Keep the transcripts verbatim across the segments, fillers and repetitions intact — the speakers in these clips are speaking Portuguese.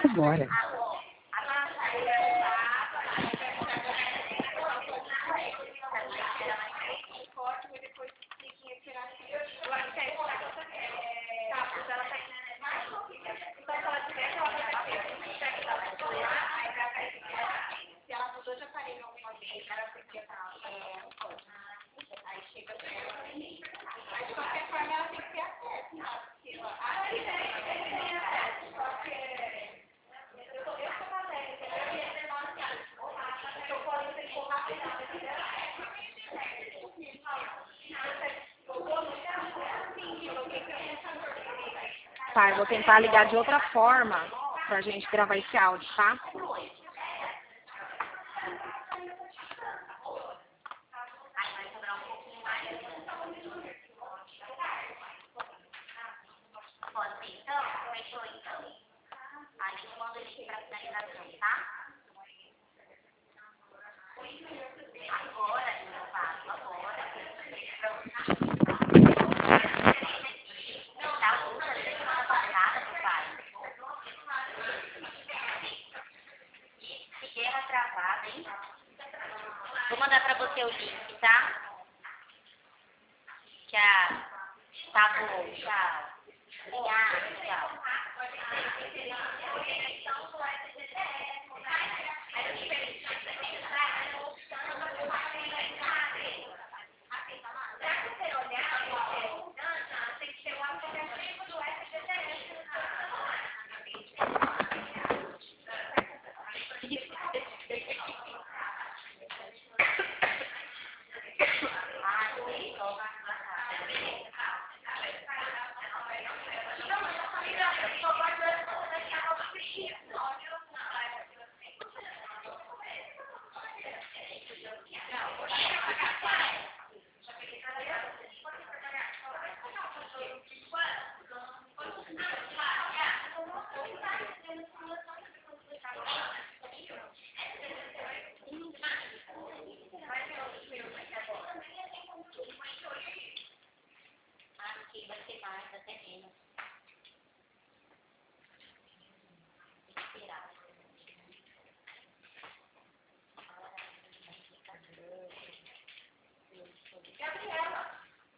agora. Tá, eu vou tentar ligar de outra forma pra gente gravar esse áudio, tá? Pode ser então? Fechou então. Aí eu mando ele aqui pra finalização, tá? Agora, eu faço agora. Tá outra semana passada, papai. Que guerra travada, hein? Vou mandar pra você o link, tá? Tchau. Tá bom, tchau. Obrigada, tchau. Aqui vai ser mais, até menos. Esperar. Gabriela.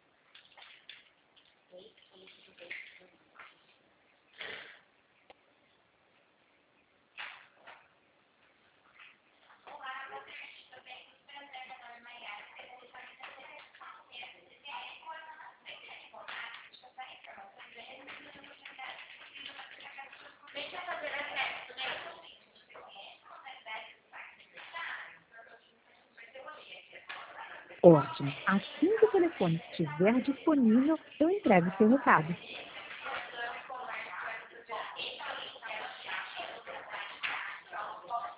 Deixa eu fazer exército, né? Ótimo. Assim que o telefone estiver disponível, eu entrego o seu recado.